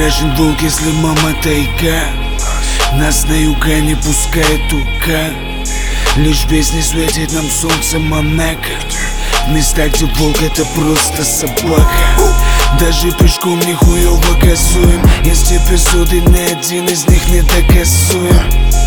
страшен волк, если мама тайга. Нас на юга не пускает тука. Лишь в бездне светит нам солнце Монако. В местах, где волк это просто собака. Даже пешком нихуёво газуем. Есть эпизоды, ни один из них не доказуем.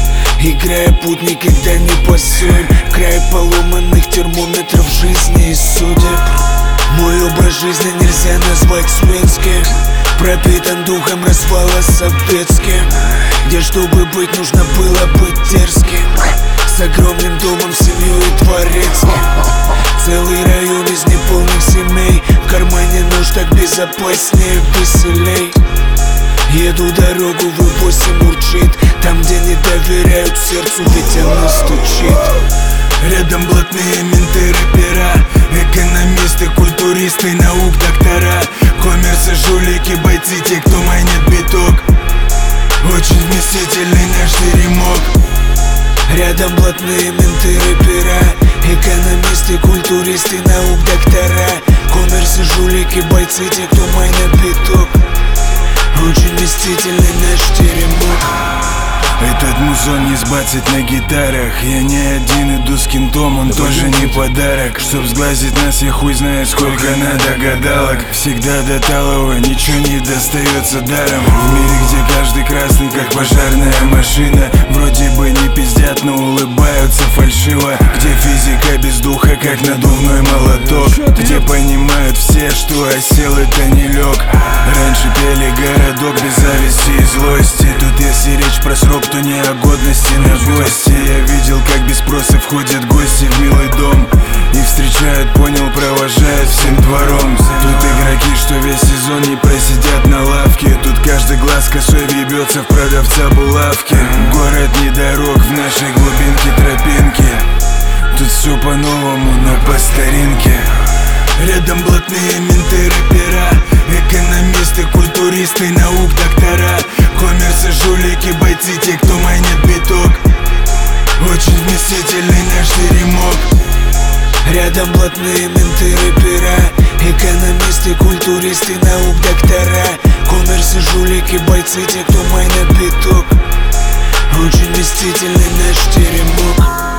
Играя путь, никогда не пасуем. В край поломанных термометров жизни и судеб. Мой образ жизни нельзя назвать светским. Пропитан духом развала советским, где чтобы быть, нужно было быть дерзким. С огромным домом, семьей и дворецким. Целый район из неполных семей. В кармане нож, так безопаснее, веселей. Еду дорогу, V8 урчит. Там, где не доверяют сердцу, ведь оно стучит. Рядом блатные менты, рэпера, экономисты, культуристы, наук, доктора, коммерсы, жулики, бойцы, те, кто майнит биток. Очень вместительный наш теремок. Рядом блатные менты, рэпера, экономисты, культуристы, наук, доктора, коммерсы, жулики, бойцы, те, кто майнит биток. Очень вместительный наш теремок. Этот музон не сбацать на гитарах. Я не один, иду с кентом, он тоже не подарок. Чтоб сглазить нас, я хуй знает сколько надо гадалок. Всегда до талого, ничего не достается даром. В мире, где каждый красный, как пожарная машина. Вроде бы не пиздят, но улыбаются фальшиво. Где физика без духа, как надувной молоток. Где понимают все, что осел это не лег. Раньше пели городок без зависти и злости. Тут если речь про срок, то не о годности на гости. Я видел, как без спроса входят гости в милый дом и встречают, понял, провожают всем двором. Тут игроки, что весь сезон не просидят на лавке. Тут каждый глаз косой въебется в продавца булавки. Город не дорог, в нашей глубинке тропинки. Тут все по-новому, но по старинке. Рядом блатные менты, рэпера, экономисты, культуристы, наук, доктора, коммерсы, жулики, бойцы, те, кто майнит биток. Очень вместительный наш теремок. Рядом блатные менты, рэпера, экономисты, культуристы, наук, доктора, коммерсы, жулики, бойцы, те, кто майнит биток. Очень вместительный наш теремок.